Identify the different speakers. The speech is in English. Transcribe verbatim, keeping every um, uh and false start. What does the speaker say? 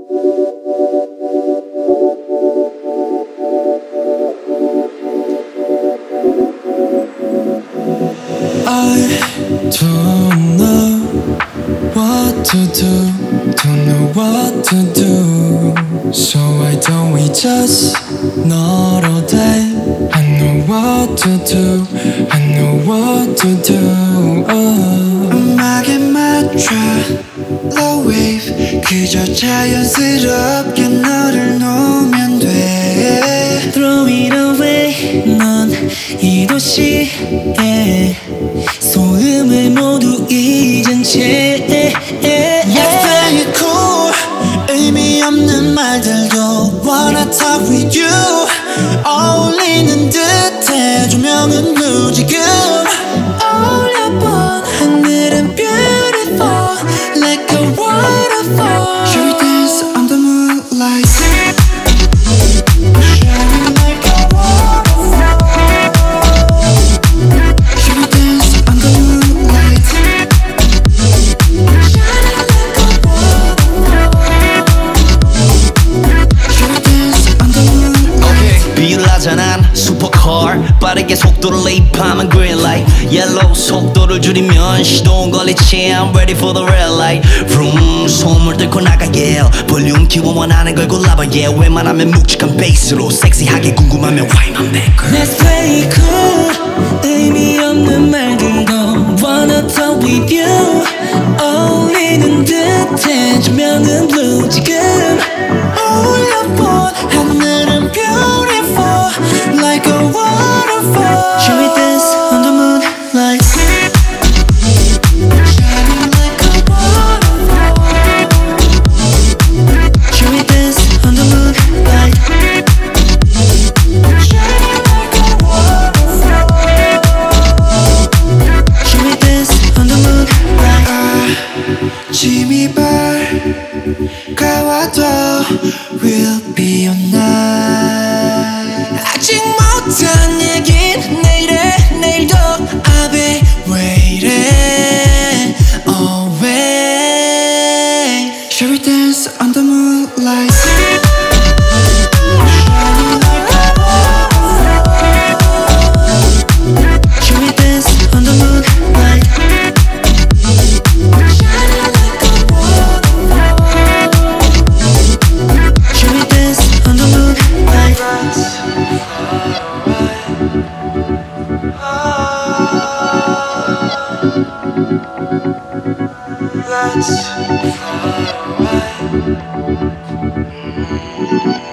Speaker 1: I don't know what to do, don't know what to do. So why don't we just not all day? I know what to do, I know what to do. oh.
Speaker 2: 음악에 맞춰 low wave 그저 자연스럽게 너를 놓으면 돼.
Speaker 3: Throw it away 넌 이 도시에 소음을 모두 잊은 채
Speaker 2: Let's play it cool 의미 없는 말들도 wanna talk with you 어울리는 듯해 조명은 blue 지금 올려본 하늘은 beautiful like a waterfall. Shall we dance on the moonlight? Shining like a waterfall. Shall we dance on the moonlight? Shining like a waterfall. Shall we dance on the moonlight?
Speaker 4: Okay. 비율하자난 슈퍼카 빠르게 속도를 레이프하면 green light yellow 속도를 줄이면 시동 걸리지 I'm ready for the red light vroom 소음을 뚫고 나가 yeah 볼륨 키워 원하는 걸 골라봐 yeah 웬만하면 묵직한 베이스로 섹시하게 궁금하면 why my back girl.
Speaker 3: Let's play it cool 의미 없는 말들도 wanna talk with you 어울리는 듯해 조명은 blue 지금
Speaker 2: 올려본 하늘은 beautiful like a waterfall.
Speaker 3: Shall we dance on the moonlight?
Speaker 2: Shining like a waterfall.
Speaker 3: Shall we dance on the moonlight?
Speaker 2: Shining like a waterfall.
Speaker 3: Shall we dance on the moonlight?
Speaker 2: 아침이 밝아와도 will be your night. 아직 못한 얘긴 내일에 내일도 I'll be waiting always. Shall we dance on the moonlight? Shining like a waterfall.
Speaker 3: Shall we dance on the moonlight?
Speaker 2: Shining like a waterfall.
Speaker 3: Shall we dance on the moonlight?
Speaker 2: Let's fly away.